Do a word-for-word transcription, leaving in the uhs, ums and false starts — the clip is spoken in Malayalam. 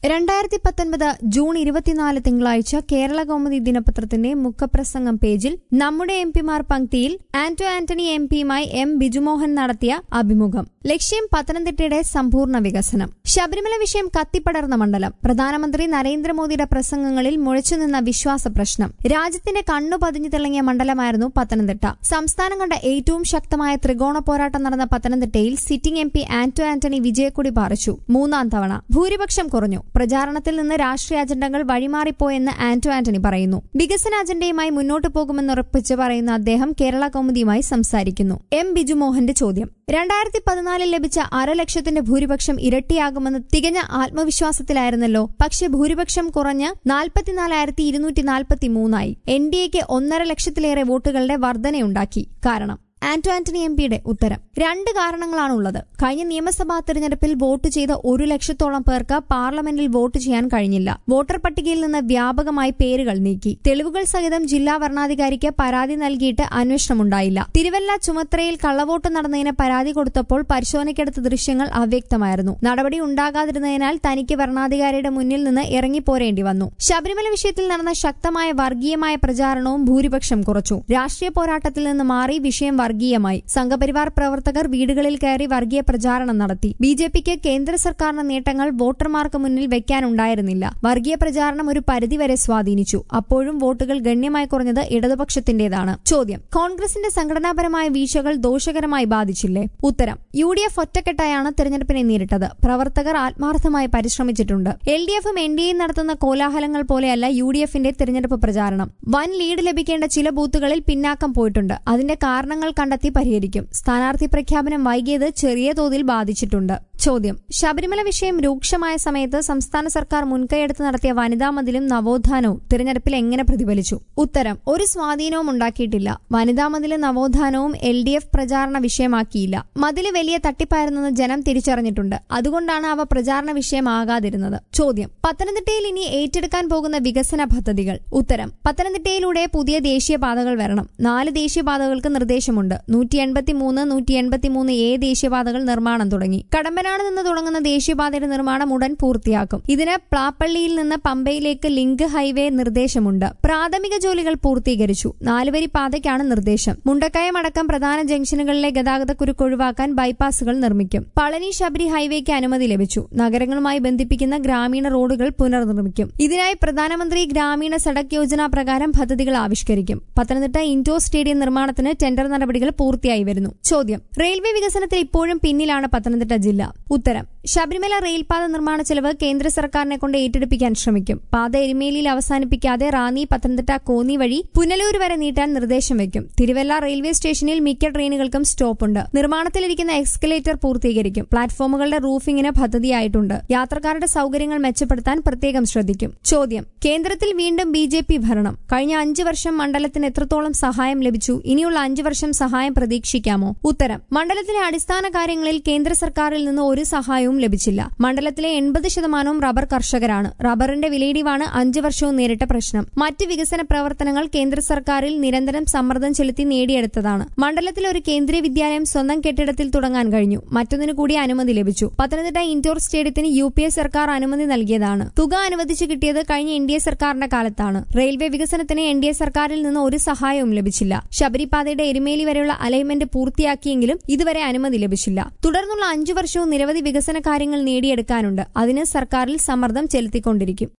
രണ്ടായിരത്തി പത്തൊൻപത് ജൂൺ ഇരുപത്തിനാല് തിങ്കളാഴ്ച കേരള കൗമുദി ദിനപത്രത്തിന്റെ മുഖപ്രസംഗം പേജിൽ നമ്മുടെ എം പിമാർ പങ്ക്തിയിൽ ആന്റോ ആന്റണി എം പിയുമായി എം ബിജുമോഹൻ നടത്തിയ അഭിമുഖം. ലക്ഷ്യം പത്തനംതിട്ടയുടെ സമ്പൂർണ്ണ വികസനം. ശബരിമല വിഷയം കത്തിപ്പടർന്ന മണ്ഡലം. പ്രധാനമന്ത്രി നരേന്ദ്രമോദിയുടെ പ്രസംഗങ്ങളിൽ മുഴച്ചുനിന്ന വിശ്വാസ പ്രശ്നം. രാജ്യത്തിന്റെ കണ്ണു പതിഞ്ഞു തിളങ്ങിയ മണ്ഡലമായിരുന്നു പത്തനംതിട്ട. സംസ്ഥാനം കണ്ട ഏറ്റവും ശക്തമായ ത്രികോണ പോരാട്ടം നടന്ന പത്തനംതിട്ടയിൽ sitting M P Anto Antony വിജയക്കൊടി പാറിച്ചു. മൂന്നാം തവണ ഭൂരിപക്ഷം കുറഞ്ഞു. പ്രചാരണത്തിൽ നിന്ന് രാഷ്ട്രീയ അജണ്ടകൾ വഴിമാറിപ്പോയെന്ന് ആന്റോ ആന്റണി പറയുന്നു. വികസന അജണ്ടയുമായി മുന്നോട്ടു പോകുമെന്നുറപ്പിച്ച് പറയുന്ന അദ്ദേഹം കേരള കൗമുദിയുമായി സംസാരിക്കുന്നു. എം ബിജുമോഹന്റെ ചോദ്യം. രണ്ടായിരത്തി പതിനാലിൽ ലഭിച്ച അരലക്ഷത്തിന്റെ ഭൂരിപക്ഷം ഇരട്ടിയാകുമെന്ന് തികഞ്ഞ ആത്മവിശ്വാസത്തിലായിരുന്നല്ലോ. പക്ഷെ ഭൂരിപക്ഷം കുറഞ്ഞ് നാൽപ്പത്തിനാലായിരത്തി ഇരുന്നൂറ്റി നാൽപ്പത്തി മൂന്നായി. എൻ ഡി എക്ക് ഒന്നര ലക്ഷത്തിലേറെ വോട്ടുകളുടെ വർധനയുണ്ടാക്കി. കാരണം ആന്റോ ആന്റണി എം പിയുടെ ഉത്തരം. രണ്ട് കാരണങ്ങളാണുള്ളത്. കഴിഞ്ഞ നിയമസഭാ തെരഞ്ഞെടുപ്പിൽ വോട്ട് ചെയ്ത ഒരു ലക്ഷത്തോളം പേർക്ക് പാർലമെന്റിൽ വോട്ട് ചെയ്യാൻ കഴിഞ്ഞില്ല. വോട്ടർ പട്ടികയിൽ നിന്ന് വ്യാപകമായി പേരുകൾ നീക്കി. തെളിവുകൾ സഹിതം ജില്ലാ വരണാധികാരിക്ക് പരാതി നൽകിയിട്ട് അന്വേഷണമുണ്ടായില്ല. തിരുവല്ല ചുമത്രയിൽ കള്ളവോട്ട് നടന്നതിന് പരാതി കൊടുത്തപ്പോൾ പരിശോധനയ്ക്കെടുത്ത ദൃശ്യങ്ങൾ അവ്യക്തമായിരുന്നു. നടപടി ഉണ്ടാകാതിരുന്നതിനാൽ തനിക്ക് വരണാധികാരിയുടെ മുന്നിൽ നിന്ന് ഇറങ്ങിപ്പോരേണ്ടി വന്നു. ശബരിമല വിഷയത്തിൽ നടന്ന ശക്തമായ വർഗീയമായ പ്രചാരണവും ഭൂരിപക്ഷം കുറച്ചു. രാഷ്ട്രീയ പോരാട്ടത്തിൽ നിന്ന് മാറി വിഷയം വർഗീയമായി. സംഘപരിവാർ പ്രവർത്തകർ വീടുകളിൽ കയറി വർഗീയ പ്രചാരണം നടത്തി. ബി ജെ പിക്ക് കേന്ദ്ര സർക്കാരിന്റെ നേട്ടങ്ങൾ വോട്ടർമാർക്ക് മുന്നിൽ വെക്കാനുണ്ടായിരുന്നില്ല. വർഗീയ പ്രചാരണം ഒരു പരിധിവരെ സ്വാധീനിച്ചു. അപ്പോഴും വോട്ടുകൾ ഗണ്യമായി കുറഞ്ഞത് ഇടതുപക്ഷത്തിന്റേതാണ്. ചോദ്യം. കോൺഗ്രസിന്റെ സംഘടനാപരമായ വീഴ്ചകൾ ദോഷകരമായി ബാധിച്ചില്ലേ? ഉത്തരം. യു ഡി എഫ് ഒറ്റക്കെട്ടായാണ് തെരഞ്ഞെടുപ്പിനെ നേരിട്ടത്. പ്രവർത്തകർ ആത്മാർത്ഥമായി പരിശ്രമിച്ചിട്ടുണ്ട്. എൽ ഡി എഫും എൻ ഡി എയും നടത്തുന്ന കോലാഹലങ്ങൾ പോലെയല്ല യു ഡി എഫിന്റെ തെരഞ്ഞെടുപ്പ് പ്രചാരണം. വൻ ലീഡ് ലഭിക്കേണ്ട ചില ബൂത്തുകളിൽ പിന്നാക്കം പോയിട്ടുണ്ട്. അതിന്റെ കാരണങ്ങൾ കണ്ടെത്തി പരിഹരിക്കും. സ്ഥാനാർത്ഥി പ്രഖ്യാപനം വൈകിയത് ചെറിയ തോതിൽ ബാധിച്ചിട്ടുണ്ട്. ചോദ്യം. ശബരിമല വിഷയം രൂക്ഷമായ സമയത്ത് സംസ്ഥാന സർക്കാർ മുൻകൈയെടുത്ത് നടത്തിയ വനിതാ മതിലും നവോത്ഥാനവും തിരഞ്ഞെടുപ്പിൽ എങ്ങനെ പ്രതിഫലിച്ചു? ഉത്തരം. ഒരു സ്വാധീനവും ഉണ്ടാക്കിയിട്ടില്ല. വനിതാ മതിലും നവോത്ഥാനവും എൽ ഡി എഫ് പ്രചാരണ വിഷയമാക്കിയില്ല. മതില് വലിയ തട്ടിപ്പായിരുന്നെന്ന് ജനം തിരിച്ചറിഞ്ഞിട്ടുണ്ട്. അതുകൊണ്ടാണ് അവ പ്രചാരണ വിഷയമാകാതിരുന്നത്. ചോദ്യം. പത്തനംതിട്ടയിൽ ഇനി ഏറ്റെടുക്കാൻ പോകുന്ന വികസന പദ്ധതികൾ. ഉത്തരം. പത്തനംതിട്ടയിലൂടെ പുതിയ ദേശീയപാതകൾ വരണം. നാല് ദേശീയപാതകൾക്ക് നിർദ്ദേശമുണ്ട്. നൂറ്റി എൺപത്തിമൂന്ന് നൂറ്റി എൺപത്തിമൂന്ന് എ ദേശീയപാതകൾ നിർമ്മാണം തുടങ്ങി. കടമ്പനാട് നിന്ന് തുടങ്ങുന്ന ദേശീയപാതയുടെ നിർമ്മാണം ഉടൻ പൂർത്തിയാക്കും. ഇതിന് പ്ലാപ്പള്ളിയിൽ നിന്ന് പമ്പയിലേക്ക് ലിങ്ക് ഹൈവേ നിർദ്ദേശമുണ്ട്. പ്രാഥമിക ജോലികൾ പൂർത്തീകരിച്ചു. നാലുവരി പാതയ്ക്കാണ് നിർദ്ദേശം. മുണ്ടക്കയം അടക്കം പ്രധാന ജംഗ്ഷനുകളിലെ ഗതാഗതക്കുരുക്ക് ഒഴിവാക്കാൻ ബൈപ്പാസുകൾ നിർമ്മിക്കും. പളനി ശബരി ഹൈവേക്ക് അനുമതി ലഭിച്ചു. നഗരങ്ങളുമായി ബന്ധിപ്പിക്കുന്ന ഗ്രാമീണ റോഡുകൾ പുനർനിർമ്മിക്കും. ഇതിനായി പ്രധാനമന്ത്രി ഗ്രാമീണ സഡക് യോജന പ്രകാരം പദ്ധതികൾ ആവിഷ്കരിക്കും. പത്തനംതിട്ട ഇൻഡോർ സ്റ്റേഡിയം നിർമ്മാണത്തിന് ടെൻഡർ നടപടികൾ പൂർത്തിയായി വരുന്നു. ചോദ്യം. റെയിൽവേ വികസനത്തിൽ ഇപ്പോഴും പിന്നിലാണ് പത്തനംതിട്ട ജില്ല. ഉത്തരം. ശബരിമല റെയിൽപാത നിർമ്മാണ ചെലവ് കേന്ദ്ര സർക്കാരിനെ കൊണ്ട് ഏറ്റെടുപ്പിക്കാൻ ശ്രമിക്കും. പാത എരുമേലിയിൽ അവസാനിപ്പിക്കാതെ റാന്നി പത്തനംതിട്ട കോന്നി വഴി പുനലൂർ വരെ നീട്ടാൻ നിർദ്ദേശം വയ്ക്കും. തിരുവല്ല റെയിൽവേ സ്റ്റേഷനിൽ മിക്ക ട്രെയിനുകൾക്കും സ്റ്റോപ്പുണ്ട്. നിർമ്മാണത്തിലിരിക്കുന്ന എക്സ്കലേറ്റർ പൂർത്തീകരിക്കും. പ്ലാറ്റ്ഫോമുകളുടെ റൂഫിംഗിന് പദ്ധതിയായിട്ടുണ്ട്. യാത്രക്കാരുടെ സൌകര്യങ്ങൾ മെച്ചപ്പെടുത്താൻ പ്രത്യേകം ശ്രദ്ധിക്കും. ചോദ്യം. കേന്ദ്രത്തിൽ വീണ്ടും ബി ജെ പി ഭരണം. കഴിഞ്ഞ അഞ്ചു വർഷം മണ്ഡലത്തിന് എത്രത്തോളം സഹായം ലഭിച്ചു? ഇനിയുള്ള അഞ്ചു വർഷം സഹായം പ്രതീക്ഷിക്കാമോ? ഉത്തരം. മണ്ഡലത്തിലെ അടിസ്ഥാന കാര്യങ്ങളിൽ കേന്ദ്ര സർക്കാരിൽ നിന്ന് ഒരു സഹായവും ലഭിച്ചില്ല. മണ്ഡലത്തിലെ എൺപത് ശതമാനവും റബ്ബർ കർഷകരാണ്. റബ്ബറിന്റെ വിലയിടിവാണ് അഞ്ചു വർഷവും നേരിട്ട പ്രശ്നം. മറ്റ് വികസന പ്രവർത്തനങ്ങൾ കേന്ദ്ര സർക്കാരിൽ നിരന്തരം സമ്മർദ്ദം ചെലുത്തി നേടിയെടുത്തതാണ്. മണ്ഡലത്തിൽ ഒരു കേന്ദ്രീയ വിദ്യാലയം സ്വന്തം കെട്ടിടത്തിൽ തുടങ്ങാൻ കഴിഞ്ഞു. മറ്റൊന്നിനു കൂടി അനുമതി ലഭിച്ചു. പത്തനംതിട്ട ഇൻഡോർ സ്റ്റേഡിയത്തിന് യു പി എ സർക്കാർ അനുമതി നൽകിയതാണ്. തുക അനുവദിച്ചു കിട്ടിയത് കഴിഞ്ഞ എൻ ഡി എ സർക്കാരിന്റെ കാലത്താണ്. റെയിൽവേ വികസനത്തിന് എൻ ഡി എ സർക്കാരിൽ നിന്ന് ഒരു സഹായവും ലഭിച്ചില്ല. ശബരിപാതയുടെ എരുമേലി വരെയുള്ള അലൈൻമെന്റ് പൂർത്തിയാക്കിയെങ്കിലും ഇതുവരെ അനുമതി ലഭിച്ചില്ല. തുടർന്നുള്ള അഞ്ചു വർഷവും നിരവധി വികസന കാര്യങ്ങൾ നേടിയെടുക്കാനുണ്ട്. അതിന് സർക്കാരിൽ സമ്മർദ്ദം ചെലുത്തിക്കൊണ്ടിരിക്കും.